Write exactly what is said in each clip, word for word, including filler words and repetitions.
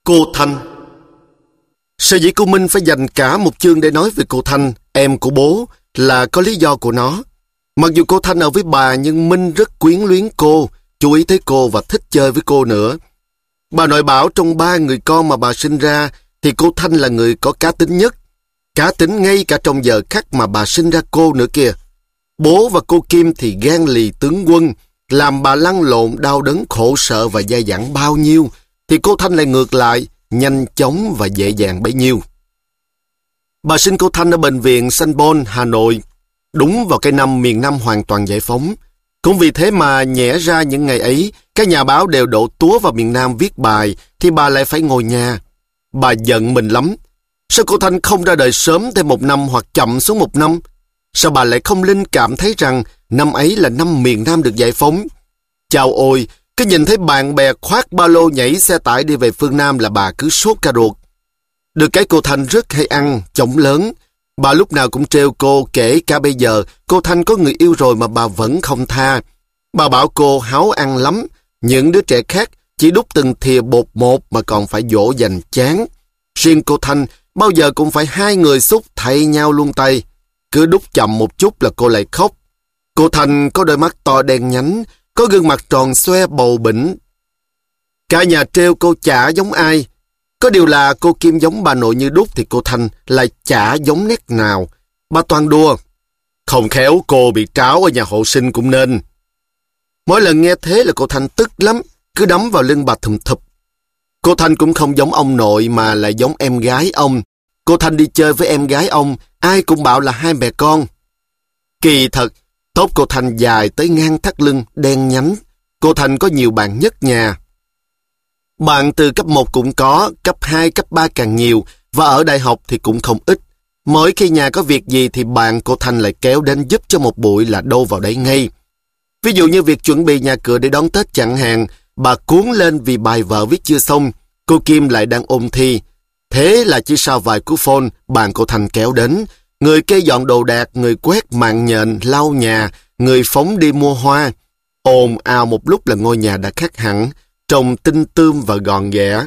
Cô Thanh. Sở dĩ cô Minh phải dành cả một chương để nói về cô Thanh, em của bố, là có lý do của nó. Mặc dù cô Thanh ở với bà nhưng Minh rất quyến luyến cô, chú ý tới cô và thích chơi với cô nữa. Bà nội bảo trong ba người con mà bà sinh ra thì cô Thanh là người có cá tính nhất. Cá tính ngay cả trong giờ khắc mà bà sinh ra cô nữa kìa. Bố và cô Kim thì gan lì tướng quân, làm bà lăn lộn đau đớn khổ sở và dai dẳng bao nhiêu, thì cô Thanh lại ngược lại, nhanh chóng và dễ dàng bấy nhiêu. Bà sinh cô Thanh ở bệnh viện Sanh Pôn, Hà Nội, đúng vào cái năm miền Nam hoàn toàn giải phóng. Cũng vì thế mà nhẽ ra những ngày ấy, các nhà báo đều đổ túa vào miền Nam viết bài, thì bà lại phải ngồi nhà. Bà giận mình lắm. Sao cô Thanh không ra đời sớm thêm một năm hoặc chậm xuống một năm? Sao bà lại không linh cảm thấy rằng năm ấy là năm miền Nam được giải phóng? Chao ôi, cứ nhìn thấy bạn bè khoác ba lô nhảy xe tải đi về phương Nam là bà cứ sốt cả ruột. Được cái cô Thanh rất hay ăn, chổng lớn. Bà lúc nào cũng trêu cô, kể cả bây giờ cô Thanh có người yêu rồi mà bà vẫn không tha. Bà bảo cô háo ăn lắm, những đứa trẻ khác chỉ đút từng thìa bột một mà còn phải dỗ dành chán. Riêng cô Thanh bao giờ cũng phải hai người xúc thay nhau luôn tay. Cứ đút chậm một chút là cô lại khóc. Cô Thanh có đôi mắt to đen nhánh, có gương mặt tròn xoe bầu bĩnh. Cả nhà trêu cô chả giống ai. Có điều là cô Kim giống bà nội như đúc thì cô Thanh lại chả giống nét nào. Bà toàn đùa. Không khéo cô bị tráo ở nhà hộ sinh cũng nên. Mỗi lần nghe thế là cô Thanh tức lắm, cứ đấm vào lưng bà thùm thụp. Cô Thanh cũng không giống ông nội mà lại giống em gái ông. Cô Thanh đi chơi với em gái ông, ai cũng bảo là hai mẹ con. Kỳ thật, tóc cô Thanh dài tới ngang thắt lưng, đen nhánh. Cô Thanh có nhiều bạn nhất nhà. Bạn từ cấp một cũng có, cấp hai, cấp ba càng nhiều, và ở đại học thì cũng không ít. Mỗi khi nhà có việc gì thì bạn cô Thanh lại kéo đến giúp cho một buổi là đâu vào đấy ngay. Ví dụ như việc chuẩn bị nhà cửa để đón Tết chẳng hạn, bà cuốn lên vì bài vở viết chưa xong, cô Kim lại đang ôn thi. Thế là chỉ sau vài cú phone, bạn cô Thanh kéo đến. Người kê dọn đồ đạc, người quét mạng nhện, lau nhà, người phóng đi mua hoa. Ồn ào một lúc là ngôi nhà đã khác hẳn, trông tinh tươm và gọn ghẽ.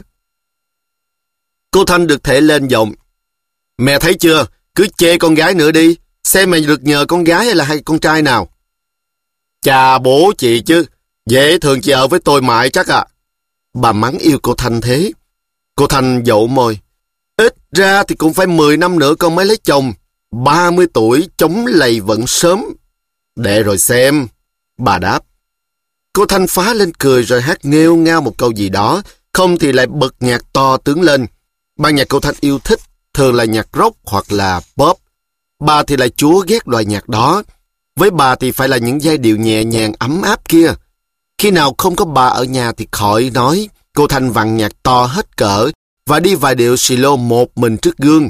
Cô Thanh được thể lên giọng. Mẹ thấy chưa, cứ chê con gái nữa đi, xem mẹ được nhờ con gái hay là hay con trai nào. Chà bố chị chứ, dễ thường chị ở với tôi mãi chắc à. Bà mắng yêu cô Thanh thế. Cô Thanh dậu môi. Ít ra thì cũng phải mười năm nữa con mới lấy chồng. ba mươi tuổi chống lầy vẫn sớm. Để rồi xem. Bà đáp. Cô Thanh phá lên cười rồi hát nghêu ngao một câu gì đó, không thì lại bật nhạc to tướng lên. Ban nhạc cô Thanh yêu thích thường là nhạc rock hoặc là pop. Bà thì lại chúa ghét loại nhạc đó. Với bà thì phải là những giai điệu nhẹ nhàng ấm áp kia. Khi nào không có bà ở nhà thì khỏi nói. Cô Thanh vặn nhạc to hết cỡ và đi vài điệu xì lô một mình trước gương.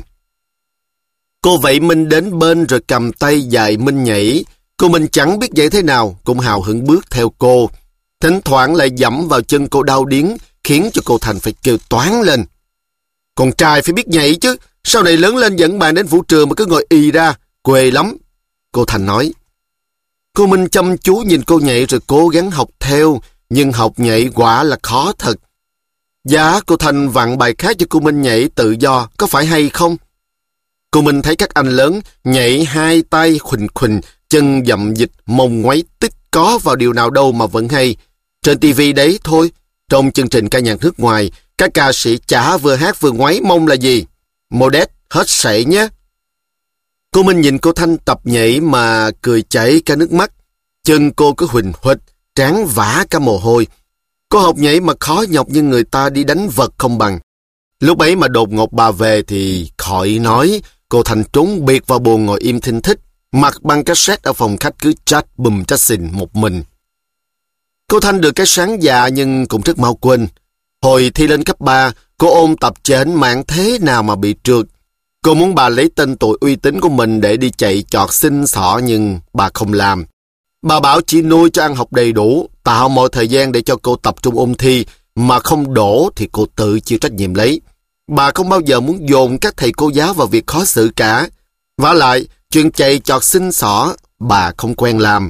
Cô vẫy Minh đến bên rồi cầm tay dạy Minh nhảy. Cô Minh chẳng biết dạy thế nào, cũng hào hứng bước theo cô. Thỉnh thoảng lại dẫm vào chân cô đau điếng, khiến cho cô Thanh phải kêu toáng lên. Con trai phải biết nhảy chứ, sau này lớn lên dẫn bạn đến vũ trường mà cứ ngồi ì ra, quê lắm. Cô Thanh nói. Cô Minh chăm chú nhìn cô nhảy rồi cố gắng học theo, nhưng học nhảy quả là khó thật. Dạ, cô Thanh vặn bài khác cho cô Minh nhảy tự do, có phải hay không? Cô Minh thấy các anh lớn nhảy hai tay khuỳnh khuỳnh, chân dậm dịch, mông ngoáy tích có vào điều nào đâu mà vẫn hay. Trên tivi đấy thôi, trong chương trình ca nhạc nước ngoài, các ca sĩ chả vừa hát vừa ngoáy mông là gì? Modest hết sảy nhé. Cô Minh nhìn cô Thanh tập nhảy mà cười chảy cả nước mắt. Chân cô cứ huỳnh huỵch, trán vã cả mồ hôi. Cô học nhảy mà khó nhọc như người ta đi đánh vật không bằng. Lúc ấy mà đột ngột bà về thì khỏi nói. Cô Thanh trốn biệt vào buồng ngồi im thinh thích, mặc băng cassette ở phòng khách cứ chat bùm chat xình một mình. Cô Thanh được cái sáng dạ nhưng cũng rất mau quên. Hồi thi lên cấp ba, cô ôn tập trên mạng thế nào mà bị trượt. Cô muốn bà lấy tên tuổi uy tín của mình để đi chạy chọt xin xỏ nhưng bà không làm. Bà bảo chỉ nuôi cho ăn học đầy đủ, tạo mọi thời gian để cho cô tập trung ôn thi, mà không đổ thì cô tự chịu trách nhiệm lấy. Bà không bao giờ muốn dồn các thầy cô giáo vào việc khó xử cả. Vả lại, chuyện chạy chọt xin xỏ, bà không quen làm.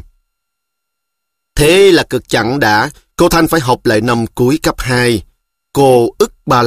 Thế là cực chẳng đã, cô Thanh phải học lại năm cuối cấp hai. Cô ức bà lắm,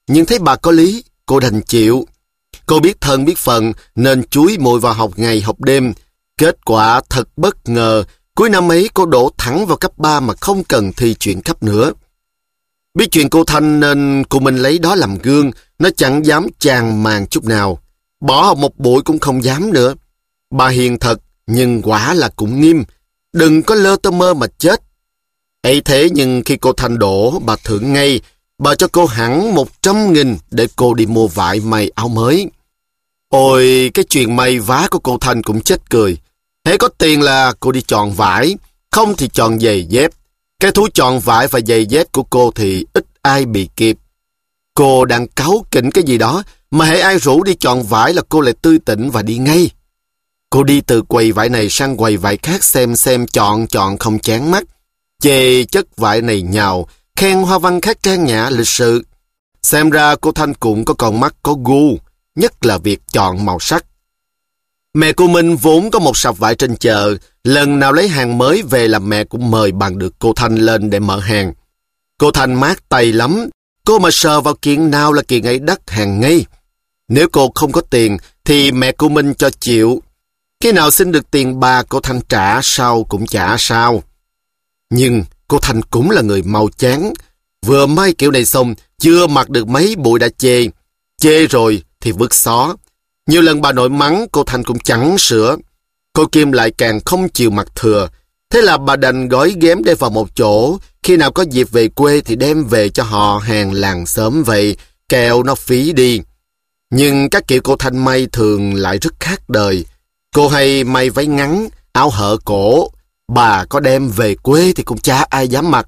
nhưng thấy bà có lý, cô đành chịu. Cô biết thân biết phận nên chúi mùi vào học ngày học đêm. Kết quả thật bất ngờ, cuối năm ấy cô đổ thẳng vào cấp ba mà không cần thi chuyển cấp nữa. Biết chuyện cô Thanh nên cô Minh lấy đó làm gương, nó chẳng dám chàng màng chút nào. Bỏ học một buổi cũng không dám nữa. Bà hiền thật, nhưng quả là cũng nghiêm. Đừng có lơ tơ mơ mà chết. Ấy thế nhưng khi cô Thanh đổ, bà thưởng ngay. Bà cho cô hẳn một trăm nghìn để cô đi mua vải may áo mới. Ôi, cái chuyện may vá của cô Thanh cũng chết cười. Hễ có tiền là cô đi chọn vải, không thì chọn giày dép. Cái thú chọn vải và giày dép của cô thì ít ai bị kịp. Cô đang cáu kỉnh cái gì đó, mà hễ ai rủ đi chọn vải là cô lại tươi tỉnh và đi ngay. Cô đi từ quầy vải này sang quầy vải khác xem xem chọn chọn không chán mắt. Chê chất vải này nhào, khen hoa văn khác trang nhã lịch sự. Xem ra cô Thanh cũng có con mắt có gu, nhất là việc chọn màu sắc. Mẹ cô Minh vốn có một sạp vải trên chợ, lần nào lấy hàng mới về là mẹ cũng mời bằng được cô Thanh lên để mở hàng. Cô Thanh mát tay lắm, cô mà sờ vào kiện nào là kiện ấy đắt hàng ngay. Nếu cô không có tiền thì mẹ cô Minh cho chịu. Khi nào xin được tiền bà cô Thanh trả sau cũng chả sao. Nhưng cô Thanh cũng là người mau chán. Vừa may kiểu này xong, chưa mặc được mấy bụi đã chê. Chê rồi thì vứt xó. Nhiều lần bà nội mắng cô Thanh cũng chẳng sửa. Cô Kim lại càng không chịu mặc thừa. Thế là bà đành gói ghém để vào một chỗ. Khi nào có dịp về quê thì đem về cho họ hàng làng xóm vậy, kẹo nó phí đi. Nhưng các kiểu cô Thanh may thường lại rất khác đời. Cô hay may váy ngắn, áo hở cổ. Bà có đem về quê thì cũng chả ai dám mặc.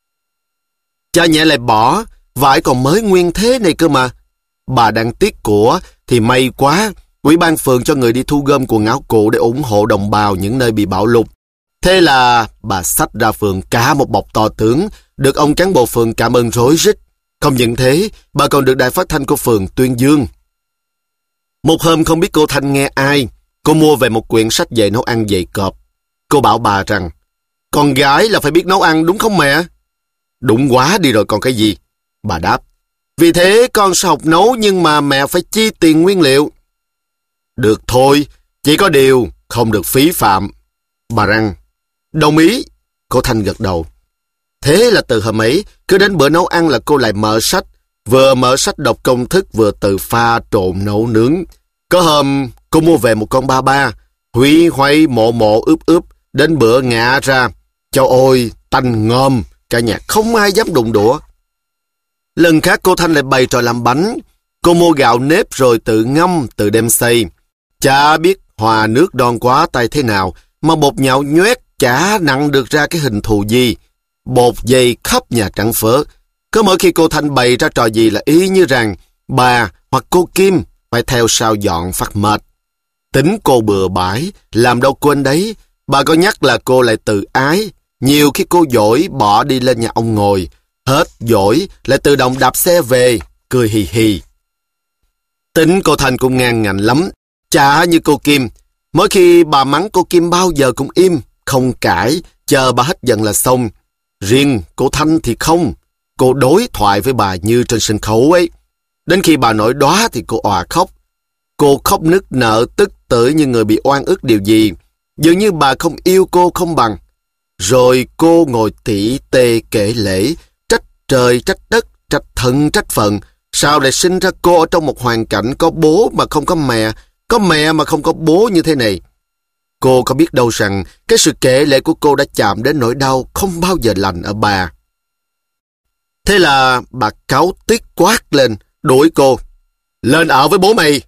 Cha nhẹ lại bỏ, vải còn mới nguyên thế này cơ mà. Bà đang tiếc của thì may quá, ủy ban phường cho người đi thu gom quần áo cũ để ủng hộ đồng bào những nơi bị bão lụt. Thế là bà xách ra phường cả một bọc to tướng, được ông cán bộ phường cảm ơn rối rít. Không những thế, bà còn được đài phát thanh của phường tuyên dương. Một hôm không biết cô Thanh nghe ai, cô mua về một quyển sách về nấu ăn dày cộp. Cô bảo bà rằng, con gái là phải biết nấu ăn đúng không mẹ? Đúng quá đi rồi còn cái gì? Bà đáp, vì thế con sẽ học nấu nhưng mà mẹ phải chi tiền nguyên liệu. Được thôi, chỉ có điều không được phí phạm. Bà rằng, đồng ý. Cô Thanh gật đầu. Thế là từ hôm ấy, cứ đến bữa nấu ăn là cô lại mở sách, vừa mở sách đọc công thức vừa tự pha trộn nấu nướng. Có hôm cô mua về một con ba ba, huy hoay mộ mộ ướp ướp, đến bữa ngã ra. Trời ơi, tanh ngon, cả nhà không ai dám đụng đũa. Lần khác cô Thanh lại bày trò làm bánh. Cô mua gạo nếp rồi tự ngâm, tự đem xay. Chả biết hòa nước đòn quá tay thế nào, mà bột nhão nhoét chả nặng được ra cái hình thù gì. Bột dày khắp nhà trắng phớ. Cứ mỗi khi cô Thanh bày ra trò gì là ý như rằng bà hoặc cô Kim phải theo sao dọn phát mệt. Tính cô bừa bãi, làm đâu quên đấy. Bà có nhắc là cô lại tự ái. Nhiều khi cô dỗi bỏ đi lên nhà ông ngồi. Hết dỗi lại tự động đạp xe về, cười hì hì. Tính cô Thanh cũng ngang ngạnh lắm. Chả như cô Kim. Mỗi khi bà mắng cô Kim bao giờ cũng im, không cãi, chờ bà hết giận là xong. Riêng cô Thanh thì không. Cô đối thoại với bà như trên sân khấu ấy. Đến khi bà nổi đóa thì cô òa khóc. Cô khóc nức nở tức tưởi như người bị oan ức điều gì. Dường như bà không yêu cô không bằng. Rồi cô ngồi tỉ tê kể lễ, trách trời trách đất, trách thân trách phận. Sao lại sinh ra cô ở trong một hoàn cảnh có bố mà không có mẹ, có mẹ mà không có bố như thế này? Cô có biết đâu rằng cái sự kể lể của cô đã chạm đến nỗi đau không bao giờ lành ở bà. Thế là bà cáu tiết quát lên, đuổi cô. Lên ở với bố mày.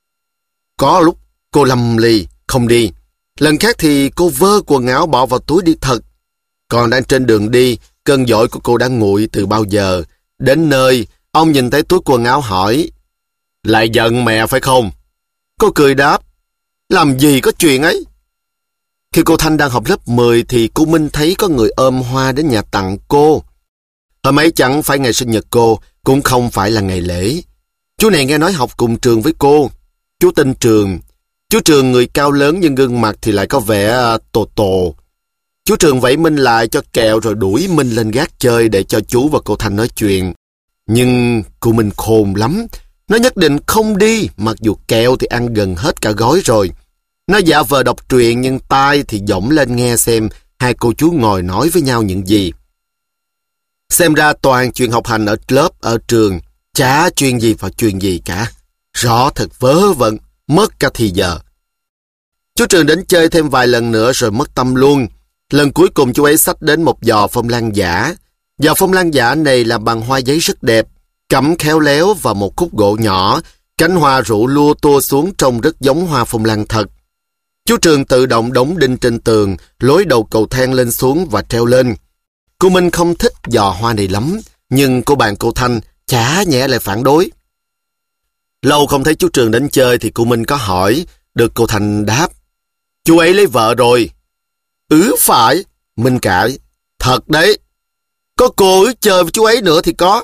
Có lúc cô lầm lì, không đi. Lần khác thì cô vơ quần áo bỏ vào túi đi thật. Còn đang trên đường đi, cơn dỗi của cô đã nguội từ bao giờ. Đến nơi, ông nhìn thấy túi quần áo hỏi, lại giận mẹ phải không? Cô cười đáp, làm gì có chuyện ấy. Khi cô Thanh đang học lớp mười thì cô Minh thấy có người ôm hoa đến nhà tặng cô. Hôm ấy chẳng phải ngày sinh nhật cô, cũng không phải là ngày lễ. Chú này nghe nói học cùng trường với cô. Chú tên Trường. Chú Trường người cao lớn nhưng gương mặt thì lại có vẻ uh, tồ tồ. Chú Trường vẫy Minh lại cho kẹo rồi đuổi Minh lên gác chơi để cho chú và cô Thanh nói chuyện. Nhưng cô Minh khôn lắm. Nó nhất định không đi, mặc dù kẹo thì ăn gần hết cả gói rồi. Nó giả vờ đọc truyện nhưng tai thì dõng lên nghe xem hai cô chú ngồi nói với nhau những gì. Xem ra toàn chuyện học hành ở lớp, ở trường, chả chuyên gì vào chuyên gì cả. Rõ thật vớ vẩn, mất cả thì giờ. Chú Trường đến chơi thêm vài lần nữa rồi mất tâm luôn. Lần cuối cùng chú ấy xách đến một giò phong lan giả. Giò phong lan giả này làm bằng hoa giấy rất đẹp, cắm khéo léo vào một khúc gỗ nhỏ, cánh hoa rủ lua tua xuống trông rất giống hoa phong lan thật. Chú Trường tự động đóng đinh trên tường, lối đầu cầu thang lên xuống và treo lên. Cô Minh không thích giò hoa này lắm, nhưng cô bạn cô Thanh chả nhẽ lại phản đối. Lâu không thấy chú Trường đến chơi thì cô Minh có hỏi, được cô Thanh đáp: "Chú ấy lấy vợ rồi." "Ừ phải." Minh cãi: "Thật đấy. Có cô ước chơi với chú ấy nữa thì có."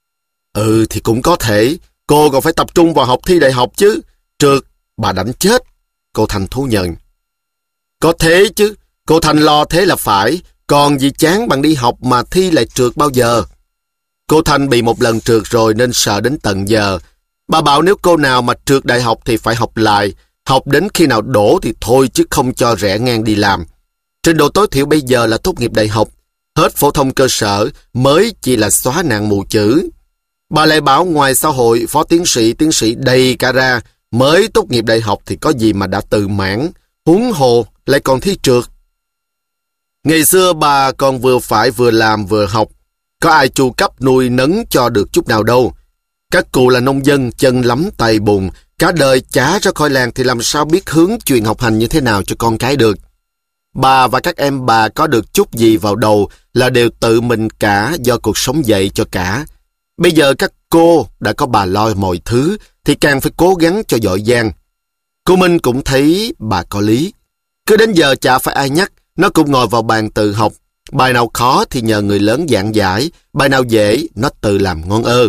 "Ừ thì cũng có thể. Cô còn phải tập trung vào học thi đại học chứ. Trượt, bà đánh chết." Cô Thanh thú nhận. "Có thế chứ. Cô Thanh lo thế là phải. Còn gì chán bằng đi học mà thi lại trượt bao giờ." Cô Thanh bị một lần trượt rồi nên sợ đến tận giờ. Bà bảo nếu cô nào mà trượt đại học thì phải học lại. Học đến khi nào đổ thì thôi chứ không cho rẽ ngang đi làm. Trình độ tối thiểu bây giờ là tốt nghiệp đại học. Hết phổ thông cơ sở mới chỉ là xóa nạn mù chữ. Bà lại bảo ngoài xã hội phó tiến sĩ, tiến sĩ đầy cả ra, mới tốt nghiệp đại học thì có gì mà đã tự mãn, huống hồ lại còn thi trượt. Ngày xưa bà còn vừa phải vừa làm vừa học, có ai chu cấp nuôi nấng cho được chút nào đâu. Các cụ là nông dân chân lắm tay bùn, cả đời chả ra khỏi làng thì làm sao biết hướng chuyện học hành như thế nào cho con cái được. Bà và các em bà có được chút gì vào đầu là đều tự mình cả do cuộc sống dạy cho cả. Bây giờ các cô đã có bà lo mọi thứ thì càng phải cố gắng cho giỏi giang. Cô Minh cũng thấy bà có lý. Cứ đến giờ chả phải ai nhắc, nó cũng ngồi vào bàn tự học. Bài nào khó thì nhờ người lớn giảng giải, bài nào dễ nó tự làm ngon ơ.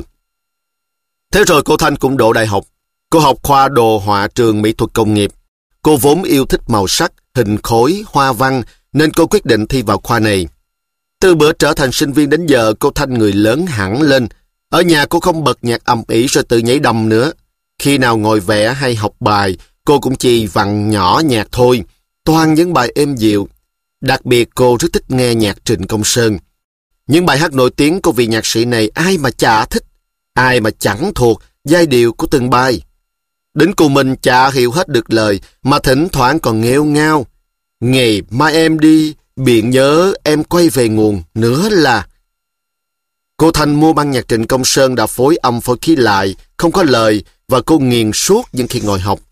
Thế rồi cô Thanh cũng đỗ đại học. Cô học khoa đồ họa trường mỹ thuật công nghiệp. Cô vốn yêu thích màu sắc, hình khối, hoa văn nên cô quyết định thi vào khoa này. Từ bữa trở thành sinh viên đến giờ cô Thanh người lớn hẳn lên. Ở nhà cô không bật nhạc ầm ĩ rồi tự nhảy đầm nữa. Khi nào ngồi vẽ hay học bài, cô cũng chỉ vặn nhỏ nhạc thôi, toàn những bài êm dịu. Đặc biệt cô rất thích nghe nhạc Trịnh Công Sơn. Những bài hát nổi tiếng của vị nhạc sĩ này ai mà chả thích, ai mà chẳng thuộc giai điệu của từng bài. Đến cô mình chả hiểu hết được lời mà thỉnh thoảng còn nghêu ngao. Ngày mai em đi, biển nhớ em quay về nguồn nữa là. Cô Thanh mua băng nhạc Trịnh Công Sơn đã phối âm phối khí lại, không có lời và cô nghiền suốt những khi ngồi học.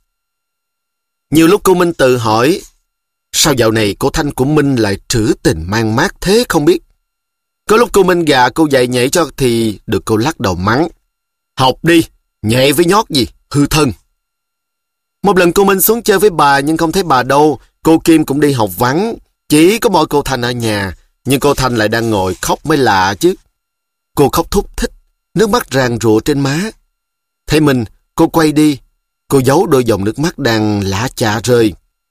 Nhiều lúc cô Minh tự hỏi, sao dạo này cô Thanh của Minh lại trữ tình mang mát thế không biết. Có lúc cô Minh gà cô dạy nhảy cho thì được cô lắc đầu mắng. Học đi, nhảy với nhót gì, hư thân. Một lần cô Minh xuống chơi với bà nhưng không thấy bà đâu, cô Kim cũng đi học vắng, chỉ có mỗi cô Thanh ở nhà, nhưng cô Thanh lại đang ngồi khóc mới lạ chứ. Cô khóc thúc thích, nước mắt ràn rụa trên má. Thấy mình, cô quay đi, cô giấu đôi dòng nước mắt đang lã chả rơi.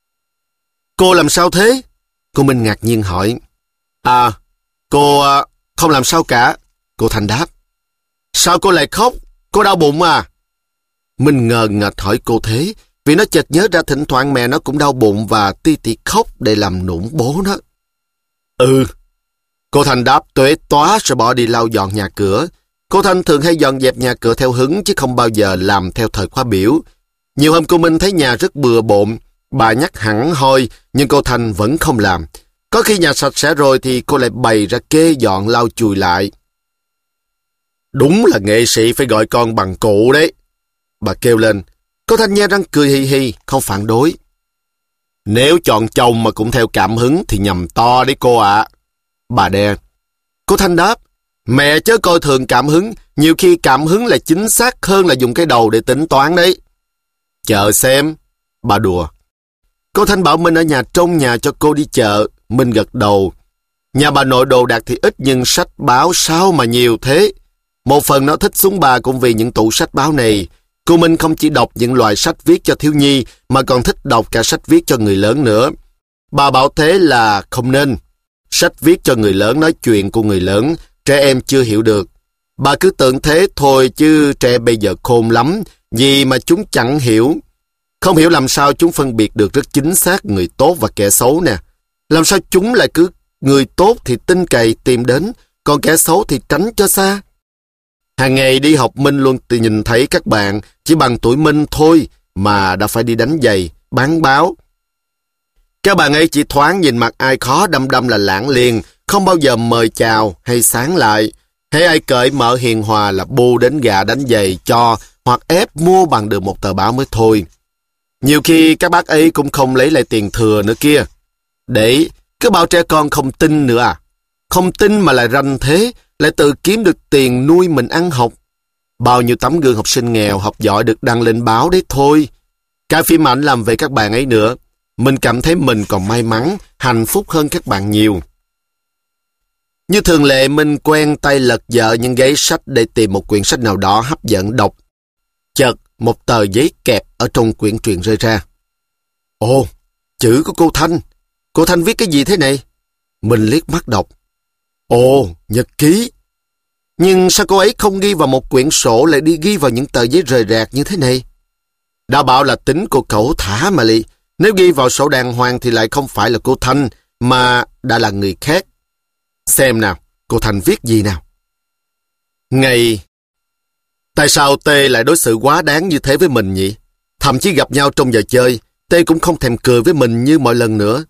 Cô làm sao thế? Cô Minh ngạc nhiên hỏi. À, cô à, không làm sao cả. Cô Thanh đáp. Sao cô lại khóc? Cô đau bụng à? Minh ngờ ngạch hỏi cô thế, vì nó chợt nhớ ra thỉnh thoảng mẹ nó cũng đau bụng và ti tì khóc để làm nũng bố nó. Ừ. Cô Thanh đáp tuế tóa rồi bỏ đi lau dọn nhà cửa. Cô Thanh thường hay dọn dẹp nhà cửa theo hứng chứ không bao giờ làm theo thời khóa biểu. Nhiều hôm cô Minh thấy nhà rất bừa bộn, bà nhắc hẳn hoi nhưng cô Thanh vẫn không làm. Có khi nhà sạch sẽ rồi thì cô lại bày ra kê dọn lau chùi lại. Đúng là nghệ sĩ phải gọi con bằng cụ đấy. Bà kêu lên. Cô Thanh nhe răng cười hi hi, không phản đối. Nếu chọn chồng mà cũng theo cảm hứng thì nhầm to đấy cô ạ. À. Bà đe. Cô Thanh đáp. Mẹ chớ coi thường cảm hứng, nhiều khi cảm hứng là chính xác hơn là dùng cái đầu để tính toán đấy. Chờ xem. Bà đùa. Cô Thanh bảo Minh ở nhà trông nhà cho cô đi chợ. Minh gật đầu. Nhà bà nội đồ đạc thì ít nhưng sách báo sao mà nhiều thế. Một phần nó thích xuống bà cũng vì những tủ sách báo này. Cô Minh không chỉ đọc những loại sách viết cho thiếu nhi mà còn thích đọc cả sách viết cho người lớn nữa. Bà bảo thế là không nên. Sách viết cho người lớn nói chuyện của người lớn, trẻ em chưa hiểu được. Bà cứ tưởng thế thôi chứ trẻ bây giờ khôn lắm, vì mà chúng chẳng hiểu. Không hiểu làm sao chúng phân biệt được rất chính xác người tốt và kẻ xấu nè. Làm sao chúng lại cứ người tốt thì tin cậy tìm đến, còn kẻ xấu thì tránh cho xa. Hàng ngày đi học Minh luôn nhìn thấy các bạn chỉ bằng tuổi Minh thôi mà đã phải đi đánh giày, bán báo. Các bạn ấy chỉ thoáng nhìn mặt ai khó đâm đâm là lãng liền, không bao giờ mời chào hay sáng lại. Hễ ai cởi mở hiền hòa là bu đến gà đánh giày cho hoặc ép mua bằng được một tờ báo mới thôi. Nhiều khi các bác ấy cũng không lấy lại tiền thừa nữa kia. Để cứ bảo trẻ con không tin nữa à. Không tin mà lại ranh thế, lại tự kiếm được tiền nuôi mình ăn học. Bao nhiêu tấm gương học sinh nghèo học giỏi được đăng lên báo đấy thôi. Cả phim ảnh làm về các bạn ấy nữa. Mình cảm thấy mình còn may mắn, hạnh phúc hơn các bạn nhiều. Như thường lệ, mình quen tay lật dở những giấy sách để tìm một quyển sách nào đó hấp dẫn đọc. Chợt, một tờ giấy kẹp ở trong quyển truyện rơi ra. Ồ, chữ của cô Thanh. Cô Thanh viết cái gì thế này? Mình liếc mắt đọc. Ồ, nhật ký. Nhưng sao cô ấy không ghi vào một quyển sổ lại đi ghi vào những tờ giấy rời rạc như thế này? Đã bảo là tính cô cẩu thả mà lì. Nếu ghi vào sổ đàng hoàng thì lại không phải là cô Thanh, mà đã là người khác. Xem nào, cô Thanh viết gì nào? Ngày... Tại sao Tê lại đối xử quá đáng như thế với mình nhỉ? Thậm chí gặp nhau trong giờ chơi, Tê cũng không thèm cười với mình như mọi lần nữa.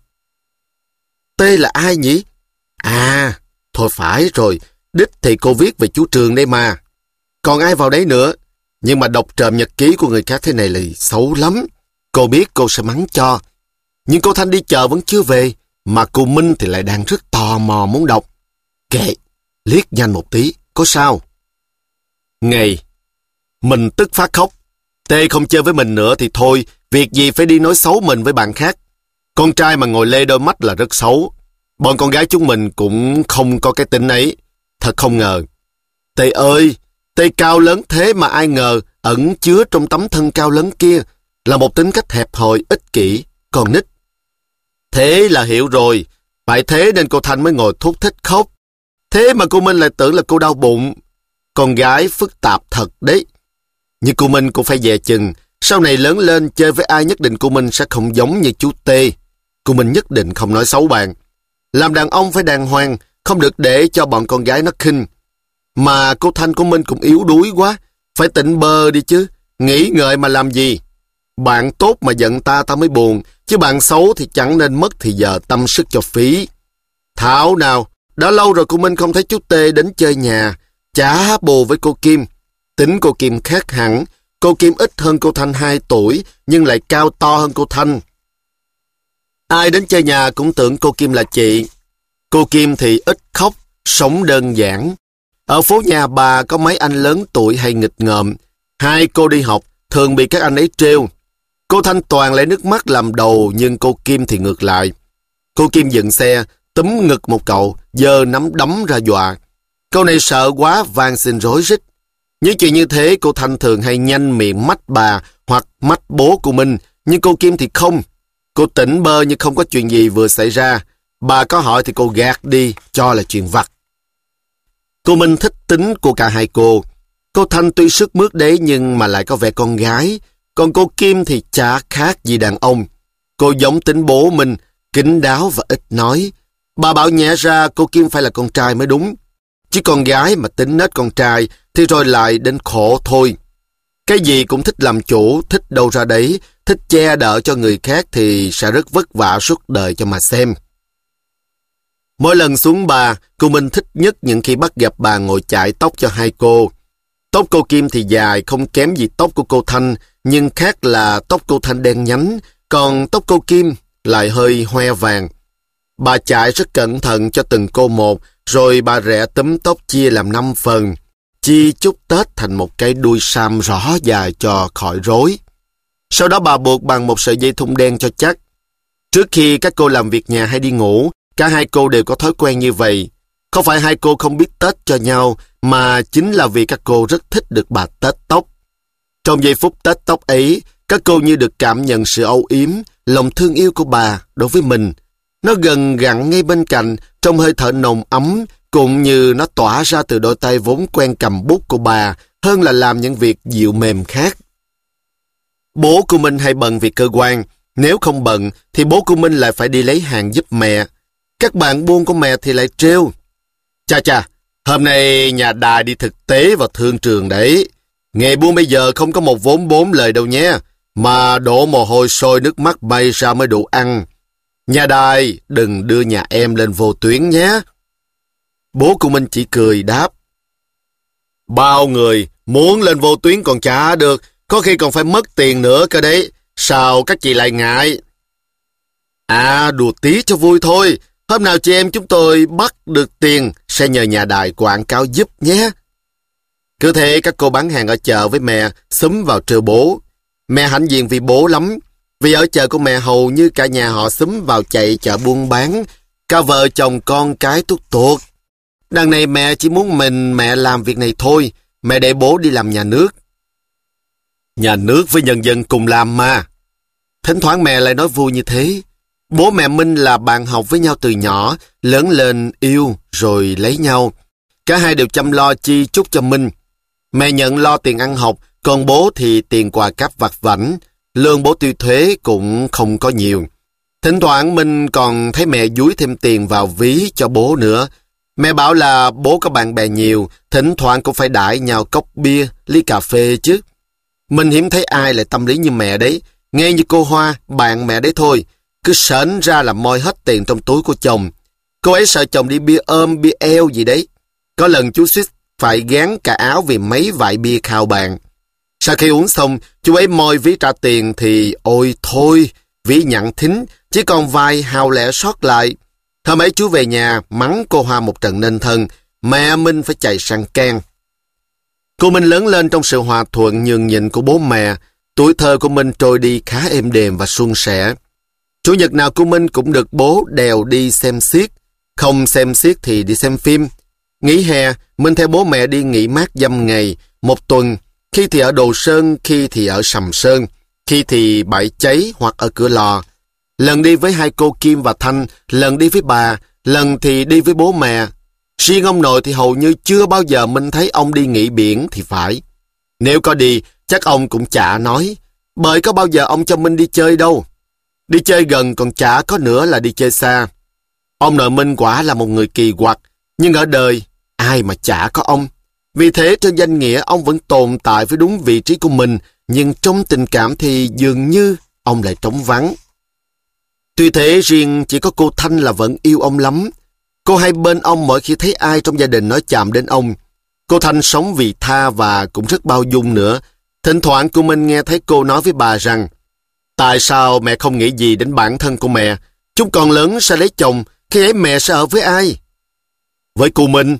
Tê là ai nhỉ? À, thôi phải rồi, đích thì cô viết về chú Trường đây mà. Còn ai vào đấy nữa? Nhưng mà đọc trộm nhật ký của người khác thế này là xấu lắm. Cô biết cô sẽ mắng cho. Nhưng cô Thanh đi chợ vẫn chưa về, mà cô Minh thì lại đang rất tò mò muốn đọc. Kệ, liếc nhanh một tí, có sao? Ngày, mình tức phát khóc. Tê không chơi với mình nữa thì thôi, việc gì phải đi nói xấu mình với bạn khác. Con trai mà ngồi lê đôi mắt là rất xấu. Bọn con gái chúng mình cũng không có cái tính ấy. Thật không ngờ. Tê ơi, Tê cao lớn thế mà ai ngờ ẩn chứa trong tấm thân cao lớn kia là một tính cách hẹp hòi, ích kỷ, con nít. Thế là hiểu rồi. Phải thế nên cô Thanh mới ngồi thút thít khóc. Thế mà cô Minh lại tưởng là cô đau bụng. Con gái phức tạp thật đấy. Nhưng cô Minh cũng phải dè chừng. Sau này lớn lên chơi với ai nhất định cô Minh sẽ không giống như chú Tê. Cô Minh nhất định không nói xấu bạn. Làm đàn ông phải đàng hoàng, không được để cho bọn con gái nó khinh. Mà cô Thanh của Minh cũng yếu đuối quá. Phải tỉnh bơ đi chứ. Nghĩ ngợi mà làm gì. Bạn tốt mà giận ta ta mới buồn. Chứ bạn xấu thì chẳng nên mất thì giờ tâm sức cho phí. Thảo nào, đã lâu rồi cô Minh không thấy chú Tê đến chơi nhà. Chả bồ với cô Kim. Tính cô Kim khác hẳn. Cô Kim ít hơn cô Thanh hai tuổi, nhưng lại cao to hơn cô Thanh. Ai đến chơi nhà cũng tưởng cô Kim là chị. Cô Kim thì ít khóc, sống đơn giản. Ở phố nhà bà có mấy anh lớn tuổi hay nghịch ngợm. Hai cô đi học, thường bị các anh ấy trêu. Cô Thanh toàn lấy nước mắt làm đầu, nhưng cô Kim thì ngược lại. Cô Kim dừng xe, túm ngực một cậu, giơ nắm đấm ra dọa. Câu này sợ quá van xin rối rít. Những chuyện như thế cô Thanh thường hay nhanh miệng mách bà hoặc mách bố của mình, nhưng cô Kim thì không. Cô tỉnh bơ như không có chuyện gì vừa xảy ra. Bà có hỏi thì cô gạt đi, cho là chuyện vặt. Cô Minh thích tính của cả hai cô. Cô Thanh tuy sức mướt đấy nhưng mà lại có vẻ con gái. Còn cô Kim thì chả khác gì đàn ông. Cô giống tính bố mình, kín đáo và ít nói. Bà bảo nhẹ ra cô Kim phải là con trai mới đúng. Chứ con gái mà tính nết con trai thì rồi lại đến khổ thôi. Cái gì cũng thích làm chủ, thích đâu ra đấy, thích che đỡ cho người khác thì sẽ rất vất vả suốt đời cho mà xem. Mỗi lần xuống bà, cô Minh thích nhất những khi bắt gặp bà ngồi chải tóc cho hai cô. Tóc cô Kim thì dài, không kém gì tóc của cô Thanh, nhưng khác là tóc cô Thanh đen nhánh, còn tóc cô Kim lại hơi hoe vàng. Bà chải rất cẩn thận cho từng cô một, rồi bà rẽ túm tóc chia làm năm phần, chi chút tết thành một cái đuôi sam rõ dài cho khỏi rối. Sau đó bà buộc bằng một sợi dây thun đen cho chắc. Trước khi các cô làm việc nhà hay đi ngủ, cả hai cô đều có thói quen như vậy. Không phải hai cô không biết tết cho nhau, mà chính là vì các cô rất thích được bà tết tóc. Trong giây phút tết tóc ấy, các cô như được cảm nhận sự âu yếm, lòng thương yêu của bà đối với mình. Nó gần gặn ngay bên cạnh, trong hơi thở nồng ấm, cũng như nó tỏa ra từ đôi tay vốn quen cầm bút của bà, hơn là làm những việc dịu mềm khác. Bố của Minh hay bận việc cơ quan. Nếu không bận, thì bố của Minh lại phải đi lấy hàng giúp mẹ. Các bạn buôn của mẹ thì lại trêu: Chà chà, hôm nay nhà Đài đi thực tế vào thương trường đấy. Nghề buôn bây giờ không có một vốn bốn lời đâu nhé, mà đổ mồ hôi sôi nước mắt bay ra mới đủ ăn. Nhà Đài đừng đưa nhà em lên vô tuyến nhé. Bố của Minh chỉ cười đáp: Bao người muốn lên vô tuyến còn chả được, có khi còn phải mất tiền nữa cơ đấy. Sao các chị lại ngại? À, đùa tí cho vui thôi. Hôm nào chị em chúng tôi bắt được tiền sẽ nhờ nhà Đài quảng cáo giúp nhé. Cứ thế các cô bán hàng ở chợ với mẹ xúm vào trêu bố. Mẹ hãnh diện vì bố lắm, vì ở chợ của mẹ hầu như cả nhà họ xúm vào chạy chợ buôn bán, cả vợ chồng con cái tuốt tuột. Đằng này mẹ chỉ muốn mình mẹ làm việc này thôi, mẹ để bố đi làm nhà nước. Nhà nước với nhân dân cùng làm mà. Thỉnh thoảng mẹ lại nói vui như thế. Bố mẹ Minh là bạn học với nhau từ nhỏ, lớn lên yêu rồi lấy nhau. Cả hai đều chăm lo chi chúc cho Minh. Mẹ nhận lo tiền ăn học, còn bố thì tiền quà cáp vặt vãnh. Lương bố tiêu thuế cũng không có nhiều. Thỉnh thoảng Minh còn thấy mẹ dúi thêm tiền vào ví cho bố nữa. Mẹ bảo là bố có bạn bè nhiều, thỉnh thoảng cũng phải đãi nhau cốc bia, ly cà phê chứ. Mình hiếm thấy ai lại tâm lý như mẹ đấy. Nghe như cô Hoa, bạn mẹ đấy thôi, cứ sến ra là moi hết tiền trong túi của chồng. Cô ấy sợ chồng đi bia ôm, bia eo gì đấy. Có lần chú suýt phải gán cả áo vì mấy vại bia khao bàn. Sau khi uống xong, chú ấy moi ví trả tiền thì ôi thôi, ví nhặn thính, chỉ còn vài hào lẻ sót lại. Hôm ấy chú về nhà mắng cô Hoa một trận nên thân, mẹ Minh phải chạy sang can. Cô Minh lớn lên trong sự hòa thuận nhường nhịn của bố mẹ. Tuổi thơ của Minh trôi đi khá êm đềm và suôn sẻ. Chủ nhật nào cô Minh cũng được bố đèo đi xem xiếc. Không xem xiếc thì đi xem phim. Nghỉ hè, Minh theo bố mẹ đi nghỉ mát dăm ngày, một tuần. Khi thì ở Đồ Sơn, khi thì ở Sầm Sơn, khi thì Bãi Cháy hoặc ở Cửa Lò. Lần đi với hai cô Kim và Thanh, lần đi với bà, lần thì đi với bố mẹ. Riêng ông nội thì hầu như chưa bao giờ Minh thấy ông đi nghỉ biển thì phải. Nếu có đi, chắc ông cũng chả nói, bởi có bao giờ ông cho Minh đi chơi đâu. Đi chơi gần còn chả có nữa là đi chơi xa. Ông nội Minh quả là một người kỳ quặc, nhưng ở đời, ai mà chả có ông. Vì thế trên danh nghĩa ông vẫn tồn tại với đúng vị trí của mình, nhưng trong tình cảm thì dường như ông lại trống vắng. Tuy thế riêng chỉ có cô Thanh là vẫn yêu ông lắm. Cô hay bên ông mỗi khi thấy ai trong gia đình nói chạm đến ông. Cô Thanh sống vị tha và cũng rất bao dung nữa. Thỉnh thoảng cô Minh nghe thấy cô nói với bà rằng: Tại sao mẹ không nghĩ gì đến bản thân của mẹ? Chúng còn lớn sẽ lấy chồng, khi ấy mẹ sẽ ở với ai? Với cô Minh.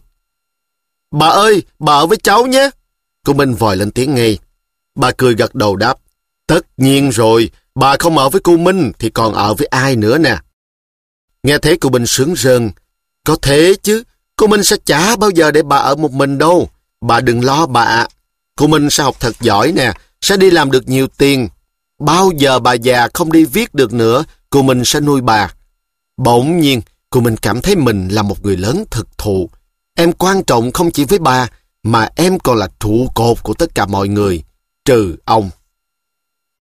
Bà ơi, bà ở với cháu nhé. Cô Minh vòi lên tiếng ngay. Bà cười gật đầu đáp: Tất nhiên rồi, bà không ở với cô Minh thì còn ở với ai nữa nè. Nghe thế cô Minh sướng rơn. Có thế chứ, cô Minh sẽ chả bao giờ để bà ở một mình đâu. Bà đừng lo bà ạ. Cô Minh sẽ học thật giỏi nè, sẽ đi làm được nhiều tiền. Bao giờ bà già không đi viết được nữa, cô Minh sẽ nuôi bà. Bỗng nhiên, cô Minh cảm thấy mình là một người lớn thực thụ. Em quan trọng không chỉ với bà, mà em còn là trụ cột của tất cả mọi người, trừ ông.